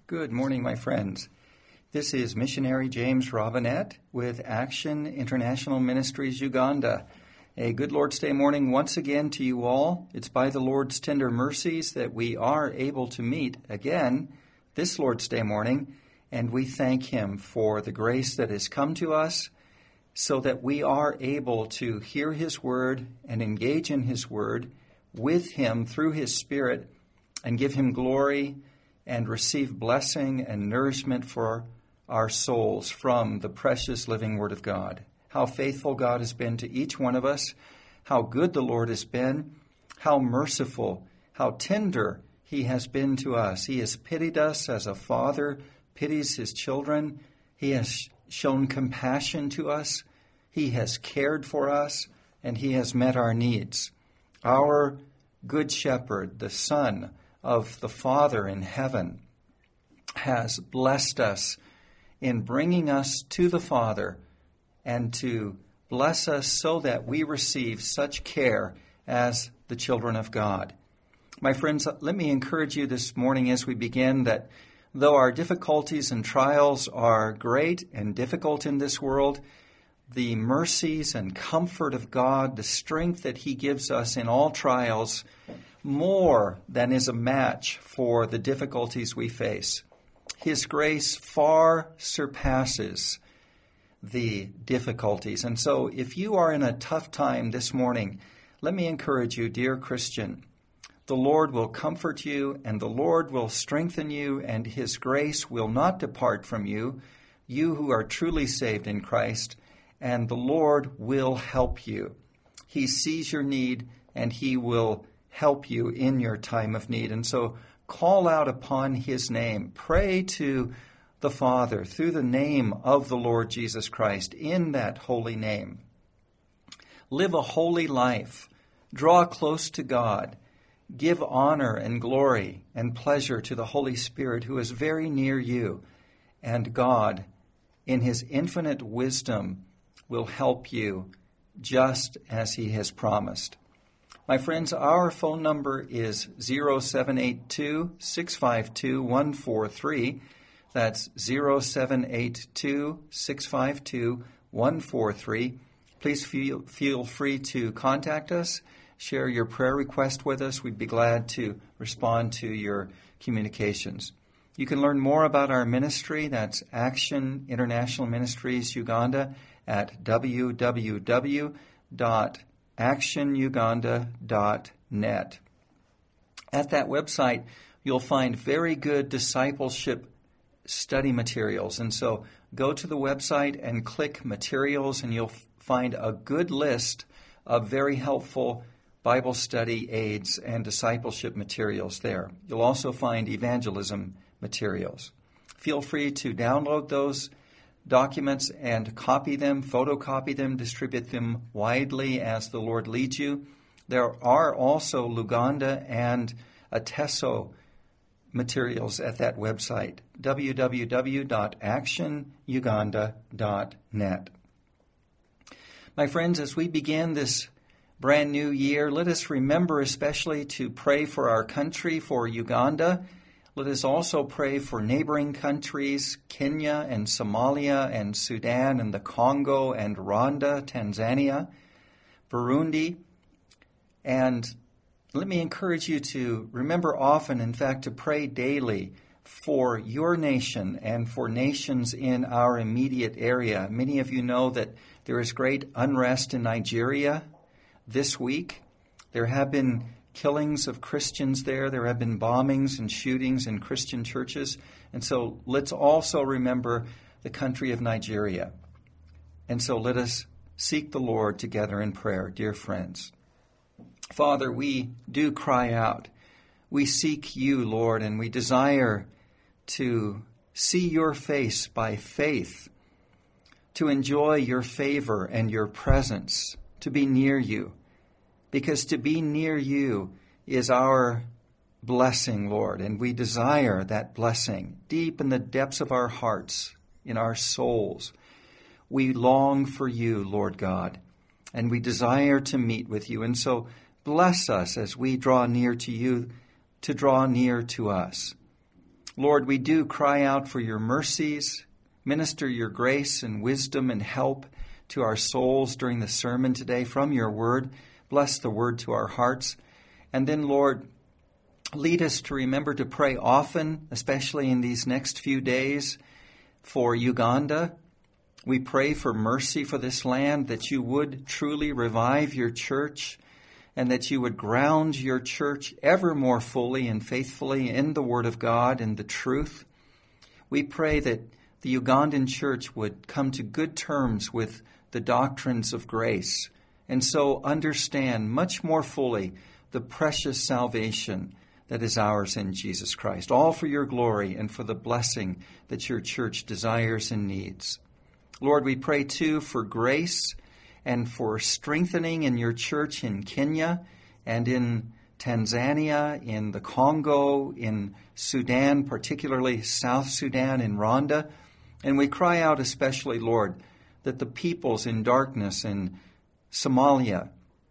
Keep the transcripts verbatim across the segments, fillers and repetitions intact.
Good morning, my friends. This is Missionary James Robinette with Action International Ministries Uganda. A good Lord's Day morning once again to you all. It's by the Lord's tender mercies that we are able to meet again this Lord's Day morning, and we thank Him for the grace that has come to us so that we are able to hear His Word and engage in His Word with Him through His Spirit and give Him glory and receive blessing and nourishment for our souls from the precious living Word of God. How faithful God has been to each one of us, how good the Lord has been, how merciful, how tender He has been to us. He has pitied us as a father pities his children. He has shown compassion to us. He has cared for us, and He has met our needs. Our Good Shepherd, the Son of the Father in heaven, has blessed us in bringing us to the Father and to bless us so that we receive such care as the children of God. My friends, let me encourage you this morning as we begin that though our difficulties and trials are great and difficult in this world, the mercies and comfort of God, the strength that He gives us in all trials, more than is a match for the difficulties we face. His grace far surpasses the difficulties. And so if you are in a tough time this morning, let me encourage you, dear Christian, the Lord will comfort you and the Lord will strengthen you, and His grace will not depart from you, you who are truly saved in Christ, and the Lord will help you. He sees your need and He will help you in your time of need. And so call out upon His name. Pray to the Father through the name of the Lord Jesus Christ in that holy name. Live a holy life. Draw close to God. Give honor and glory and pleasure to the Holy Spirit who is very near you. And God, in His infinite wisdom, will help you just as He has promised. My friends, our phone number is zero seven eight two, six five two, one four three. That's zero seven eight two, six five two, one four three. Please feel, feel free to contact us. Share your prayer request with us. We'd be glad to respond to your communications. You can learn more about our ministry. That's Action International Ministries Uganda at w w w dot action uganda dot net. At that website, you'll find very good discipleship study materials. And so go to the website and click materials, and you'll find a good list of very helpful Bible study aids and discipleship materials there. You'll also find evangelism materials. Feel free to download those documents and copy them, photocopy them, distribute them widely as the Lord leads you. There are also Luganda and Ateso materials at that website, w w w dot action uganda dot net. My friends, as we begin this brand new year, let us remember especially to pray for our country, for Uganda. Let us also pray for neighboring countries, Kenya and Somalia and Sudan and the Congo and Rwanda, Tanzania, Burundi. And let me encourage you to remember often, in fact, to pray daily for your nation and for nations in our immediate area. Many of you know that there is great unrest in Nigeria this week. There have been killings of Christians there. There have been bombings and shootings in Christian churches. And so let's also remember the country of Nigeria. And so let us seek the Lord together in prayer, dear friends. Father, we do cry out. We seek you, Lord, and we desire to see your face by faith, to enjoy your favor and your presence, to be near you. Because to be near you is our blessing, Lord, and we desire that blessing deep in the depths of our hearts, in our souls. We long for you, Lord God, and we desire to meet with you. And so bless us as we draw near to you, to draw near to us. Lord, we do cry out for your mercies. Minister your grace and wisdom and help to our souls during the sermon today from your word. Bless the word to our hearts. And then, Lord, lead us to remember to pray often, especially in these next few days, for Uganda. We pray for mercy for this land, that you would truly revive your church and that you would ground your church ever more fully and faithfully in the Word of God and the truth. We pray that the Ugandan church would come to good terms with the doctrines of grace and so understand much more fully the precious salvation that is ours in Jesus Christ, all for your glory and for the blessing that your church desires and needs. Lord, we pray too for grace and for strengthening in your church in Kenya and in Tanzania, in the Congo, in Sudan, particularly South Sudan and Rwanda. And we cry out especially, Lord, that the peoples in darkness in Somalia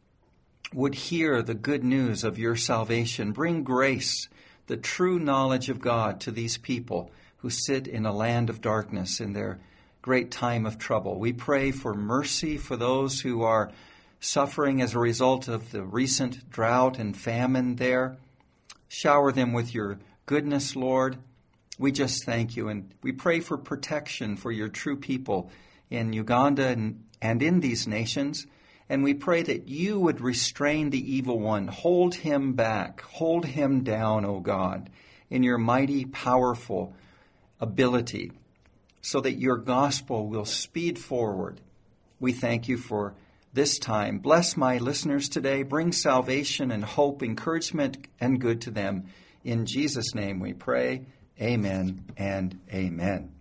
would hear the good news of your salvation. Bring grace, the true knowledge of God to these people who sit in a land of darkness in their great time of trouble. We pray for mercy for those who are suffering as a result of the recent drought and famine there. Shower them with your goodness, Lord. We just thank you. And we pray for protection for your true people in Uganda and, and in these nations. And we pray that you would restrain the evil one. Hold him back. Hold him down, O God, in your mighty, powerful ability, so that your gospel will speed forward. We thank you for this time. Bless my listeners today. Bring salvation and hope, encouragement, and good to them. In Jesus' name we pray. Amen and amen.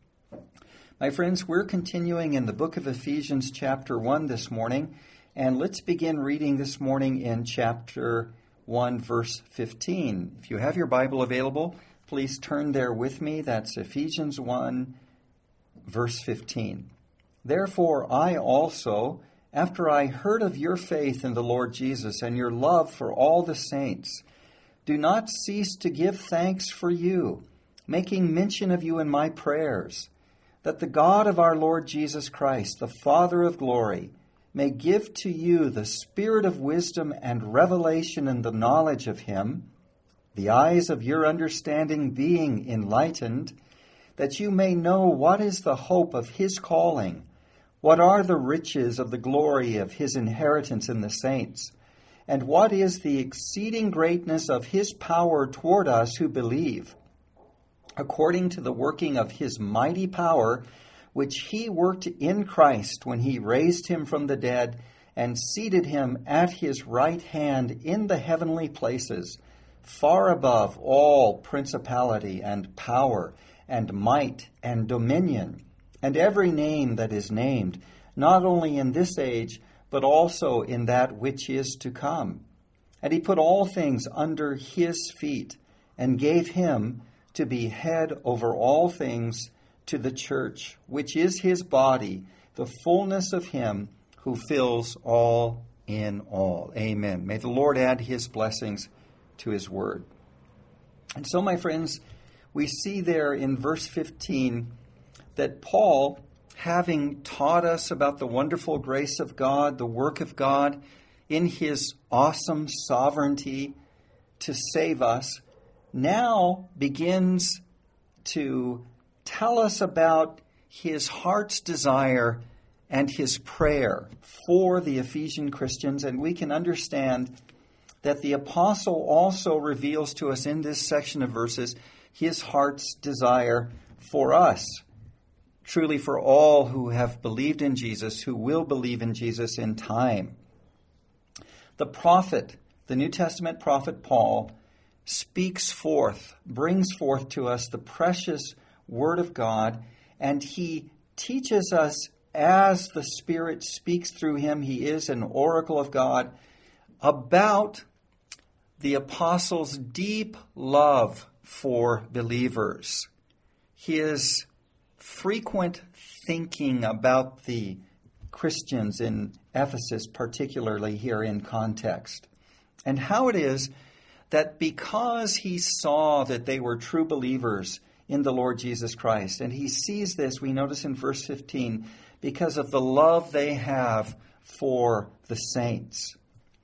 My friends, we're continuing in the book of Ephesians chapter one this morning, and let's begin reading this morning in chapter one, verse fifteen. If you have your Bible available, please turn there with me. That's Ephesians one, verse fifteen. Therefore, I also, after I heard of your faith in the Lord Jesus and your love for all the saints, do not cease to give thanks for you, making mention of you in my prayers, that the God of our Lord Jesus Christ, the Father of glory, may give to you the spirit of wisdom and revelation in the knowledge of him, the eyes of your understanding being enlightened, that you may know what is the hope of his calling, what are the riches of the glory of his inheritance in the saints, and what is the exceeding greatness of his power toward us who believe, according to the working of his mighty power, which he worked in Christ when he raised him from the dead and seated him at his right hand in the heavenly places, far above all principality and power, and might and dominion, and every name that is named, not only in this age, but also in that which is to come. And he put all things under his feet, and gave him to be head over all things to the church, which is his body, the fullness of him who fills all in all. Amen. May the Lord add his blessings to his word. And so, my friends, we see there in verse fifteen that Paul, having taught us about the wonderful grace of God, the work of God in his awesome sovereignty to save us, now begins to tell us about his heart's desire and his prayer for the Ephesian Christians. And we can understand that the apostle also reveals to us in this section of verses his heart's desire for us, truly for all who have believed in Jesus, who will believe in Jesus in time. The prophet, the New Testament prophet Paul, speaks forth, brings forth to us the precious Word of God, and he teaches us as the Spirit speaks through him, he is an oracle of God, about the apostle's deep love for believers, his frequent thinking about the Christians in Ephesus, particularly here in context, and how it is that because he saw that they were true believers in the Lord Jesus Christ, and he sees this, we notice in verse fifteen, because of the love they have for the saints.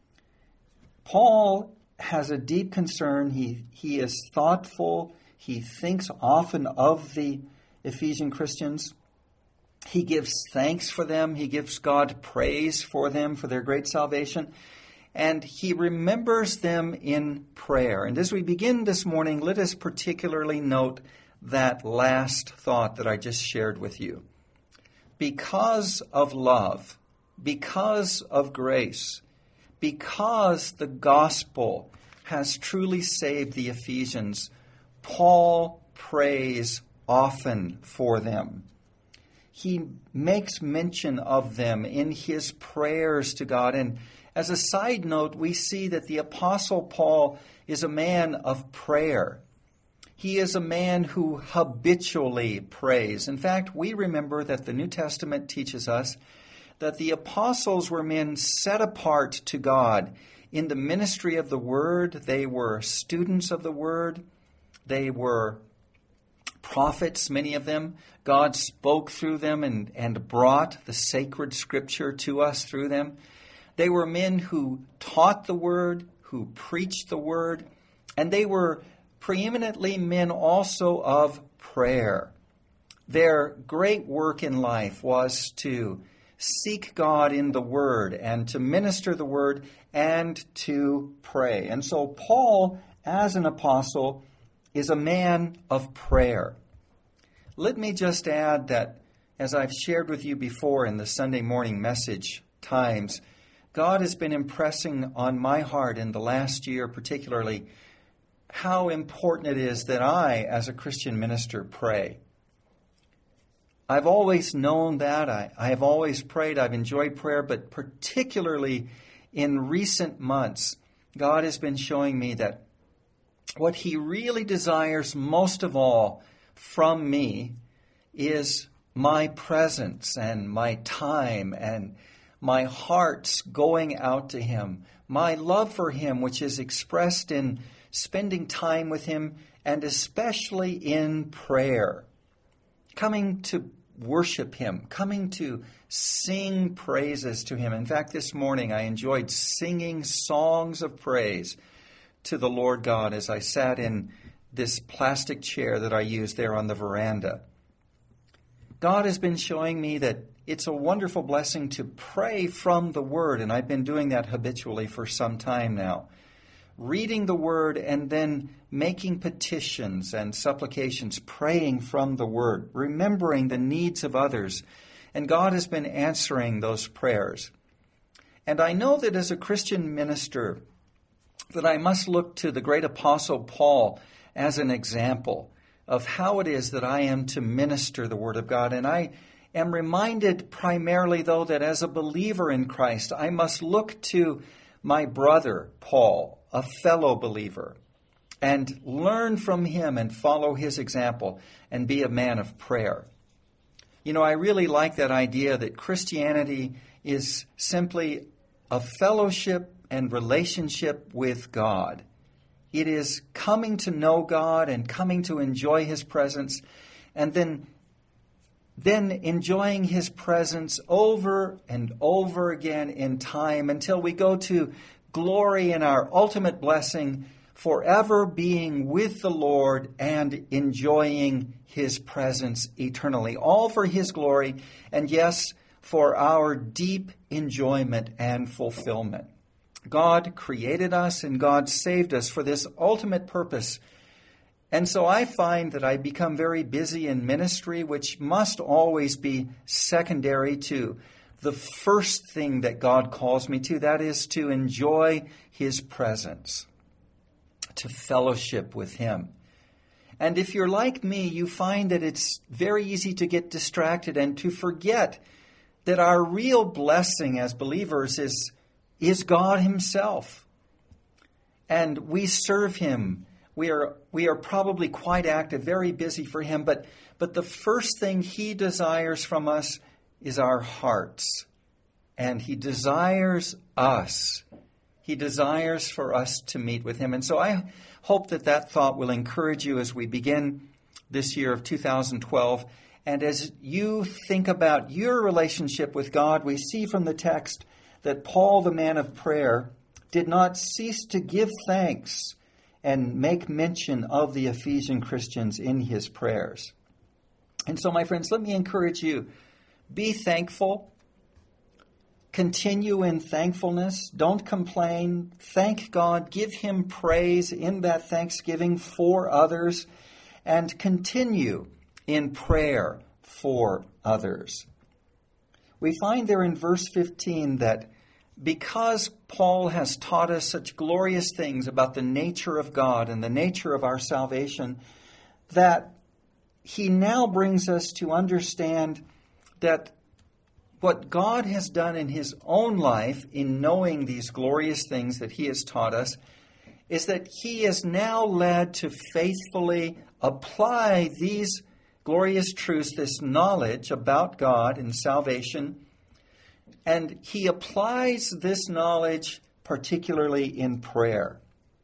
Paul has a deep concern. He, he is thoughtful. He thinks often of the Ephesian Christians. He gives thanks for them. He gives God praise for them, for their great salvation. And he remembers them in prayer. And as we begin this morning, let us particularly note that last thought that I just shared with you. Because of love, because of grace, because the gospel has truly saved the Ephesians, Paul prays often for them. He makes mention of them in his prayers to God. And as a side note, we see that the Apostle Paul is a man of prayer. He is a man who habitually prays. In fact, we remember that the New Testament teaches us that the apostles were men set apart to God in the ministry of the Word. They were students of the Word. They were prophets, many of them. God spoke through them and, and brought the sacred Scripture to us through them. They were men who taught the Word, who preached the Word, and they were preeminently men also of prayer. Their great work in life was to seek God in the Word and to minister the Word and to pray. And so Paul, as an apostle, is a man of prayer. Let me just add that, as I've shared with you before in the Sunday morning message times, God has been impressing on my heart in the last year particularly how important it is that I, as a Christian minister, pray. I've always known that. I, I have always prayed. I've enjoyed prayer, but particularly in recent months, God has been showing me that what He really desires most of all from me is my presence and my time and my heart's going out to Him, my love for Him, which is expressed in spending time with Him and especially in prayer, coming to worship Him, coming to sing praises to Him. In fact, this morning I enjoyed singing songs of praise to the Lord God as I sat in this plastic chair that I use there on the veranda. God has been showing me that it's a wonderful blessing to pray from the Word, and I've been doing that habitually for some time now. Reading the Word and then making petitions and supplications, praying from the Word, remembering the needs of others. And God has been answering those prayers. And I know that as a Christian minister, that I must look to the great apostle Paul as an example of how it is that I am to minister the Word of God. And I am reminded primarily, though, that as a believer in Christ, I must look to my brother, Paul, a fellow believer, and learn from him and follow his example and be a man of prayer. You know, I really like that idea that Christianity is simply a fellowship and relationship with God. It is coming to know God and coming to enjoy His presence, and then, then enjoying His presence over and over again in time until we go to glory in our ultimate blessing, forever being with the Lord and enjoying His presence eternally, all for His glory, and yes, for our deep enjoyment and fulfillment. God created us and God saved us for this ultimate purpose. And so I find that I become very busy in ministry, which must always be secondary to the first thing that God calls me to, that is to enjoy His presence, to fellowship with Him. And if you're like me, you find that it's very easy to get distracted and to forget that our real blessing as believers is, is God Himself. And we serve Him. We are, we are probably quite active, very busy for Him, but, but the first thing He desires from us is our hearts. And He desires us He desires for us to meet with him. And so I hope that that thought will encourage you as we begin this year of two thousand twelve. And as you think about your relationship with God, we see from the text that Paul, the man of prayer, did not cease to give thanks and make mention of the Ephesian Christians in his prayers. And so, my friends, let me encourage you. Be thankful. Continue in thankfulness. Don't complain. Thank God. Give him praise in that thanksgiving for others. And continue in prayer for others. We find there in verse fifteen that because Paul has taught us such glorious things about the nature of God and the nature of our salvation, that he now brings us to understand that what God has done in his own life in knowing these glorious things that he has taught us is that he is now led to faithfully apply these glorious truths, this knowledge about God and salvation, and he applies this knowledge particularly in prayer.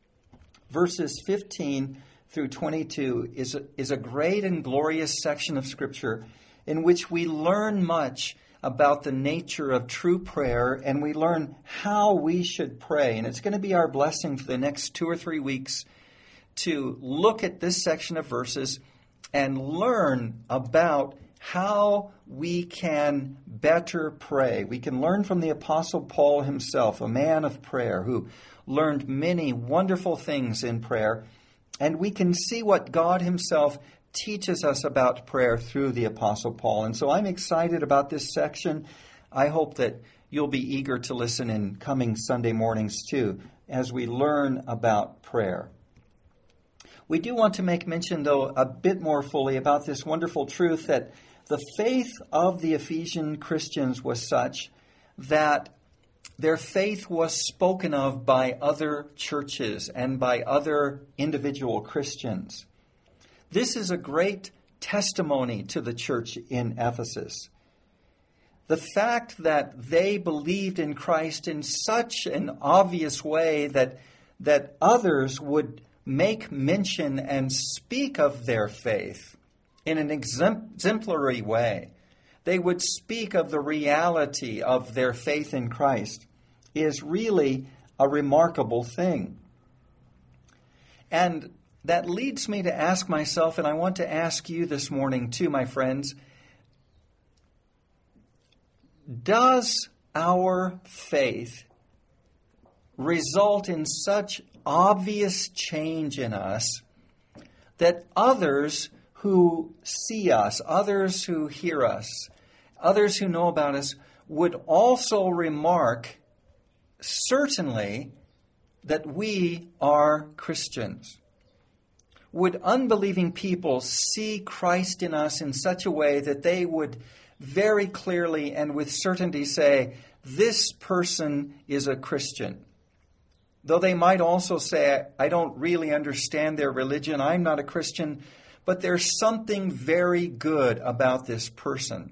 Verses fifteen through twenty-two is a, is a great and glorious section of Scripture in which we learn much about the nature of true prayer, and we learn how we should pray. And it's going to be our blessing for the next two or three weeks to look at this section of verses and learn about how we can better pray. We can learn from the Apostle Paul himself, a man of prayer who learned many wonderful things in prayer. And we can see what God himself teaches us about prayer through the Apostle Paul. And so I'm excited about this section. I hope that you'll be eager to listen in coming Sunday mornings too, as we learn about prayer. We do want to make mention, though, a bit more fully about this wonderful truth that the faith of the Ephesian Christians was such that their faith was spoken of by other churches and by other individual Christians. This is a great testimony to the church in Ephesus. The fact that they believed in Christ in such an obvious way that, that others would make mention and speak of their faith in an exemplary way. They would speak of the reality of their faith in Christ is really a remarkable thing. And that leads me to ask myself, and I want to ask you this morning too, my friends, does our faith result in such obvious change in us that others who see us, others who hear us, others who know about us would also remark certainly that we are Christians? Would unbelieving people see Christ in us in such a way that they would very clearly and with certainty say, this person is a Christian? Though they might also say, I don't really understand their religion, I'm not a Christian, but there's something very good about this person.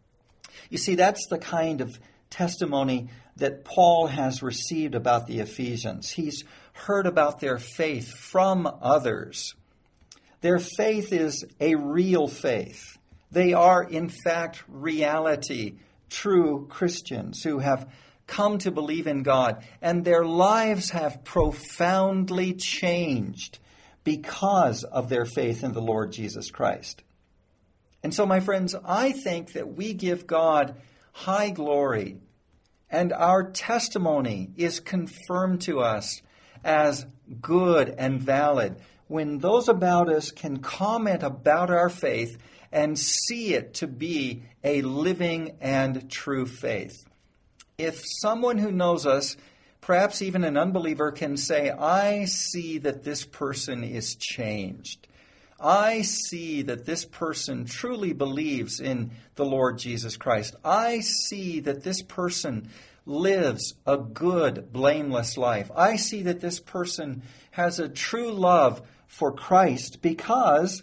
You see, that's the kind of testimony that Paul has received about the Ephesians. He's heard about their faith from others. Their faith is a real faith. They are, in fact, reality, true Christians who have come to believe in God, and their lives have profoundly changed because of their faith in the Lord Jesus Christ. And so, my friends, I think that we give God high glory, and our testimony is confirmed to us as good and valid when those about us can comment about our faith and see it to be a living and true faith. If someone who knows us, perhaps even an unbeliever, can say, I see that this person is changed. I see that this person truly believes in the Lord Jesus Christ. I see that this person lives a good, blameless life. I see that this person has a true love for Christ because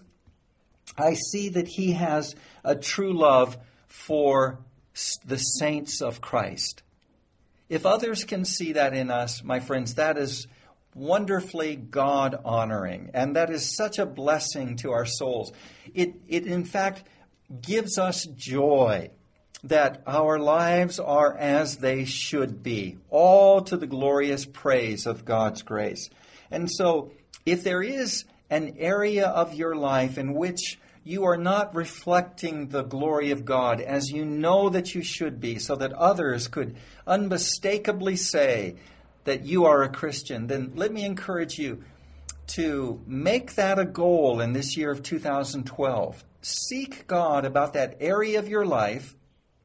I see that he has a true love for the saints of Christ. If others can see that in us, my friends, that is wonderfully God-honoring, and that is such a blessing to our souls. It, it in fact, gives us joy that our lives are as they should be, all to the glorious praise of God's grace. And so, if there is an area of your life in which you are not reflecting the glory of God as you know that you should be, so that others could unmistakably say that you are a Christian, then let me encourage you to make that a goal in this year of two thousand twelve. Seek God about that area of your life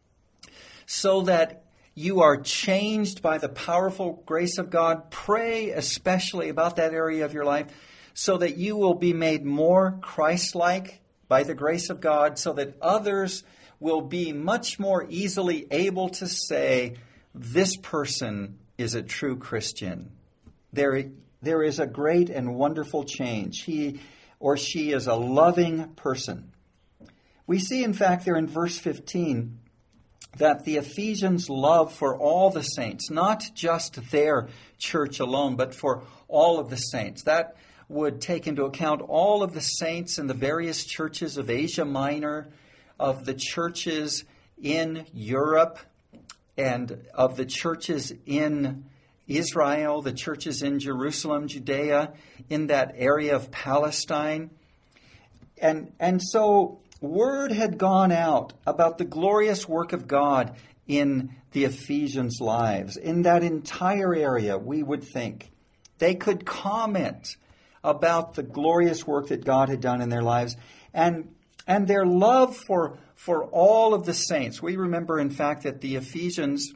so that you are changed by the powerful grace of God. Pray especially about that area of your life so that you will be made more Christ-like by the grace of God, so that others will be much more easily able to say, this person is a true Christian. There, there is a great and wonderful change. He or she is a loving person. We see, in fact, there in verse fifteen, that the Ephesians' love for all the saints, not just their church alone, but for all of the saints. That would take into account all of the saints in the various churches of Asia Minor, of the churches in Europe, and of the churches in Israel, the churches in Jerusalem, Judea, in that area of Palestine. And, and so word had gone out about the glorious work of God in the Ephesians' lives. In that entire area, we would think, they could comment about the glorious work that God had done in their lives, and and their love for, for all of the saints. We remember, in fact, that the Ephesians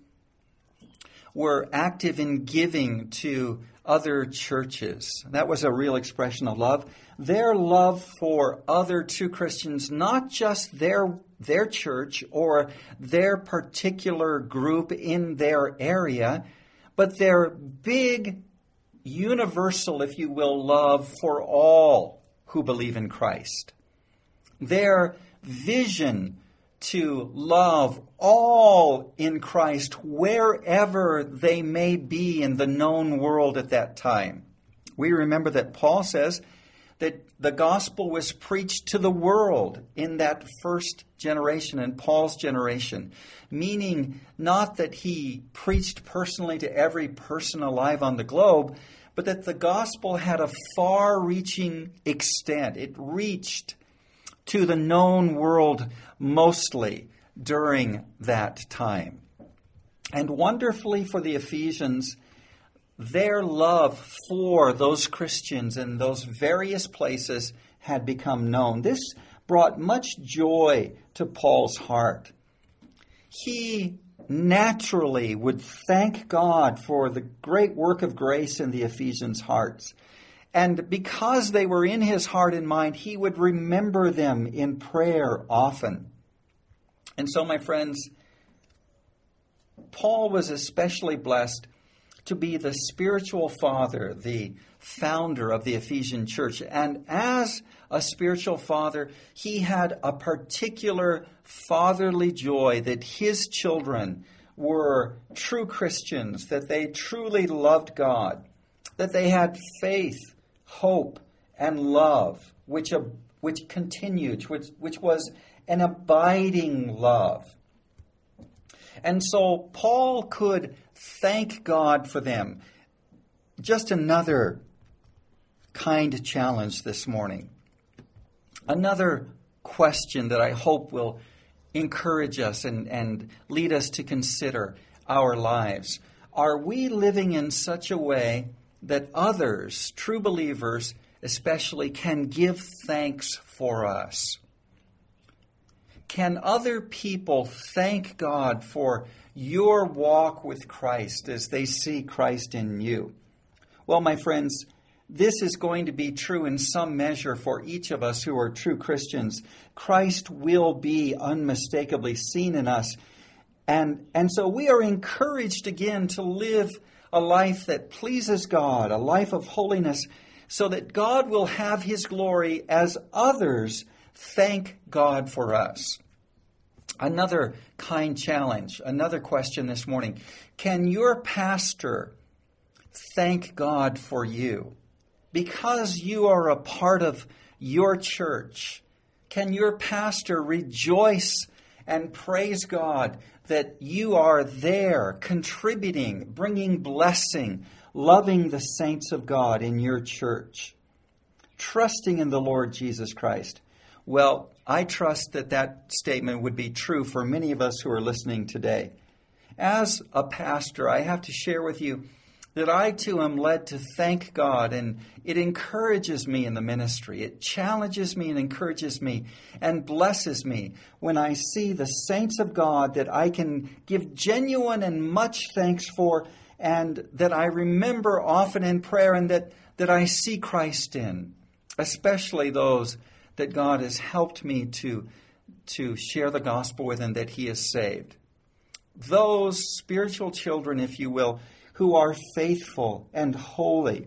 were active in giving to other churches. That was a real expression of love. Their love for other true Christians, not just their their church or their particular group in their area, but their big, universal, if you will, love for all who believe in Christ. Their vision to love all in Christ wherever they may be in the known world at that time. We remember that Paul says that the gospel was preached to the world in that first generation, in Paul's generation, meaning not that he preached personally to every person alive on the globe, but that the gospel had a far-reaching extent. It reached to the known world mostly during that time. And wonderfully for the Ephesians, their love for those Christians in those various places had become known. This brought much joy to Paul's heart. He naturally would thank God for the great work of grace in the Ephesians' hearts. And because they were in his heart and mind, he would remember them in prayer often. And so, my friends, Paul was especially blessed to be the spiritual father, the founder of the Ephesian church. And as a spiritual father, he had a particular fatherly joy that his children were true Christians, that they truly loved God, that they had faith, hope, and love, which uh, which continued, which, which was an abiding love. And so Paul could thank God for them. Just another kind challenge this morning. Another question that I hope will encourage us and, and lead us to consider our lives. Are we living in such a way that others, true believers especially, can give thanks for us? Can other people thank God for your walk with Christ as they see Christ in you? Well, my friends, this is going to be true in some measure for each of us who are true Christians. Christ will be unmistakably seen in us. And, and so we are encouraged again to live a life that pleases God, a life of holiness, so that God will have his glory as others thank God for us. Another kind challenge, another question this morning. Can your pastor thank God for you? Because you are a part of your church, can your pastor rejoice and praise God that you are there, contributing, bringing blessing, loving the saints of God in your church, trusting in the Lord Jesus Christ? Well, I trust that that statement would be true for many of us who are listening today. As a pastor, I have to share with you that I too am led to thank God, and it encourages me in the ministry. It challenges me and encourages me and blesses me when I see the saints of God that I can give genuine and much thanks for, and that I remember often in prayer, and that, that I see Christ in, especially those that God has helped me to, to share the gospel with and that He has saved. Those spiritual children, if you will, who are faithful and holy,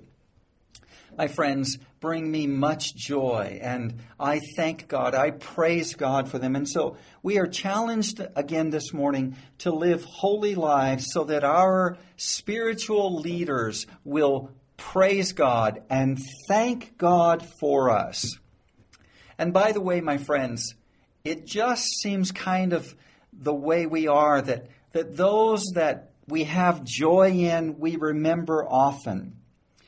my friends, bring me much joy, and I thank God. I praise God for them. And so we are challenged again this morning to live holy lives so that our spiritual leaders will praise God and thank God for us. And by the way, my friends, it just seems kind of the way we are, that, that those that we have joy in, we remember often.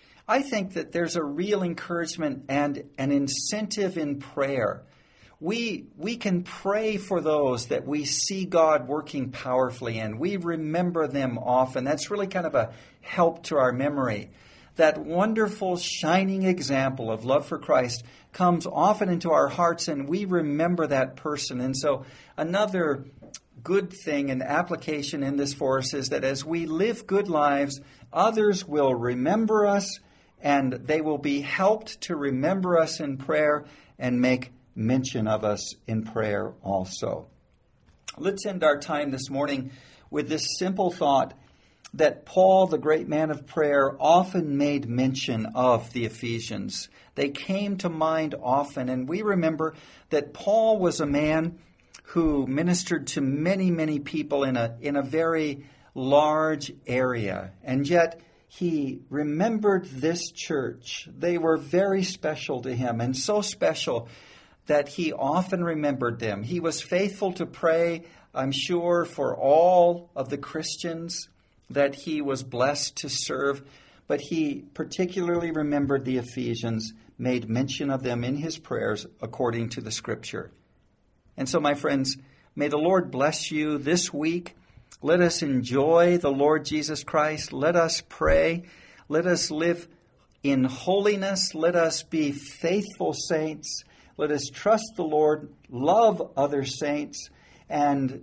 I think that there's a real encouragement and an incentive in prayer. We, we can pray for those that we see God working powerfully in. We remember them often. That's really kind of a help to our memory. That wonderful, shining example of love for Christ comes often into our hearts, and we remember that person. And so another good thing and application in this for us is that as we live good lives, others will remember us, and they will be helped to remember us in prayer and make mention of us in prayer also. Let's end our time this morning with this simple thought that Paul, the great man of prayer, often made mention of the Ephesians. They came to mind often, and we remember that Paul was a man who ministered to many, many people in a in a very large area. And yet he remembered this church. They were very special to him, and so special that he often remembered them. He was faithful to pray, I'm sure, for all of the Christians that he was blessed to serve, but he particularly remembered the Ephesians, made mention of them in his prayers according to the Scripture. And so, my friends, may the Lord bless you this week. Let us enjoy the Lord Jesus Christ. Let us pray. Let us live in holiness. Let us be faithful saints. Let us trust the Lord, love other saints, and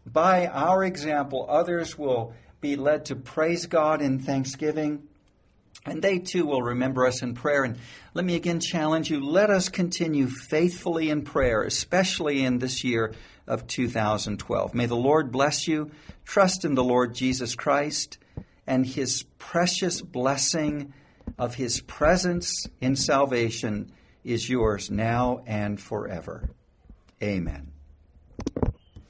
by our example, others will be led to praise God in thanksgiving, and they too will remember us in prayer. And let me again challenge you, let us continue faithfully in prayer, especially in this year of two thousand twelve. May the Lord bless you. Trust in the Lord Jesus Christ, and His precious blessing of His presence in salvation is yours now and forever. Amen.